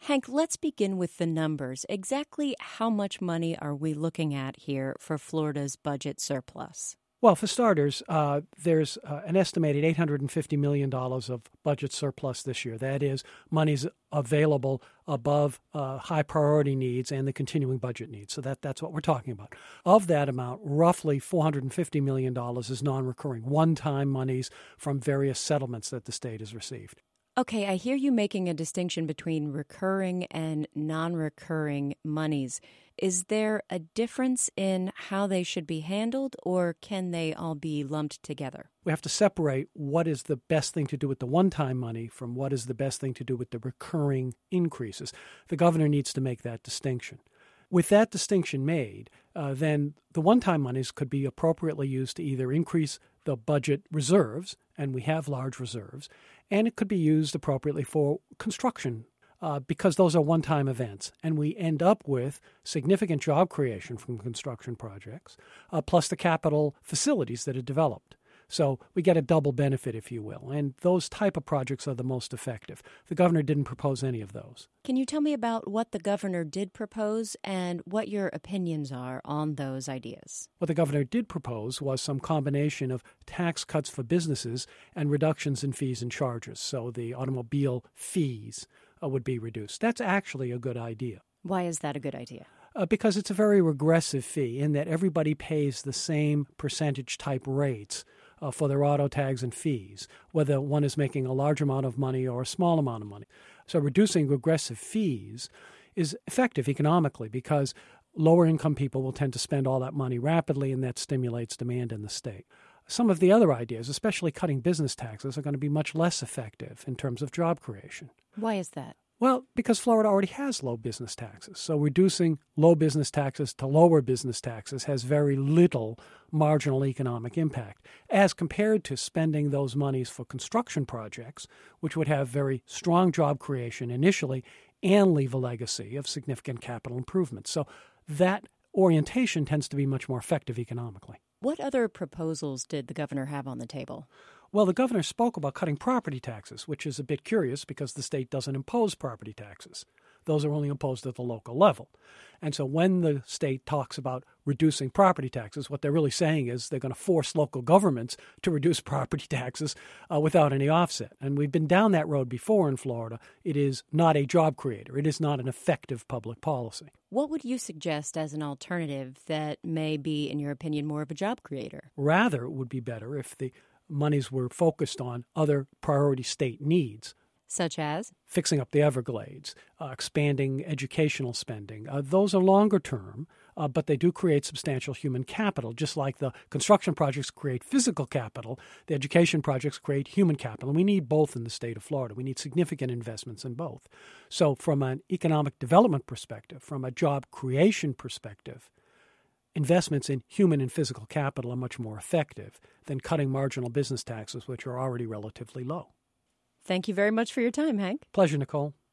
Hank, let's begin with the numbers. Exactly how much money are we looking at here for Florida's budget surplus? Well, for starters, there's an estimated $850 million of budget surplus this year. That is, money's available above high priority needs and the continuing budget needs. So that's what we're talking about. Of that amount, roughly $450 million is non-recurring, one-time monies from various settlements that the state has received. Okay, I hear you making a distinction between recurring and non-recurring monies. Is there a difference in how they should be handled, or can they all be lumped together? We have to separate what is the best thing to do with the one-time money from what is the best thing to do with the recurring increases. The governor needs to make that distinction. With that distinction made, then the one-time monies could be appropriately used to either increase the budget reserves, and we have large reserves, and it could be used appropriately for construction because those are one-time events. And we end up with significant job creation from construction projects, plus the capital facilities that are developed. So we get a double benefit, if you will, and those type of projects are the most effective. The governor didn't propose any of those. Can you tell me about what the governor did propose and what your opinions are on those ideas? What the governor did propose was some combination of tax cuts for businesses and reductions in fees and charges. So the automobile fees would be reduced. That's actually a good idea. Why is that a good idea? Because it's a very regressive fee in that everybody pays the same percentage type rates for their auto tags and fees, whether one is making a large amount of money or a small amount of money. So reducing regressive fees is effective economically because lower income people will tend to spend all that money rapidly, and that stimulates demand in the state. Some of the other ideas, especially cutting business taxes, are going to be much less effective in terms of job creation. Why is that? Well, because Florida already has low business taxes. So reducing low business taxes to lower business taxes has very little marginal economic impact as compared to spending those monies for construction projects, which would have very strong job creation initially and leave a legacy of significant capital improvements. So that orientation tends to be much more effective economically. What other proposals did the governor have on the table? Well, the governor spoke about cutting property taxes, which is a bit curious because the state doesn't impose property taxes. Those are only imposed at the local level. And so when the state talks about reducing property taxes, what they're really saying is they're going to force local governments to reduce property taxes without any offset. And we've been down that road before in Florida. It is not a job creator. It is not an effective public policy. What would you suggest as an alternative that may be, in your opinion, more of a job creator? Rather, it would be better if the monies were focused on other priority state needs. Such as? Fixing up the Everglades, expanding educational spending. Those are longer term, but they do create substantial human capital. Just like the construction projects create physical capital, the education projects create human capital. And we need both in the state of Florida. We need significant investments in both. So from an economic development perspective, from a job creation perspective, investments in human and physical capital are much more effective than cutting marginal business taxes, which are already relatively low. Thank you very much for your time, Hank. Pleasure, Nicole.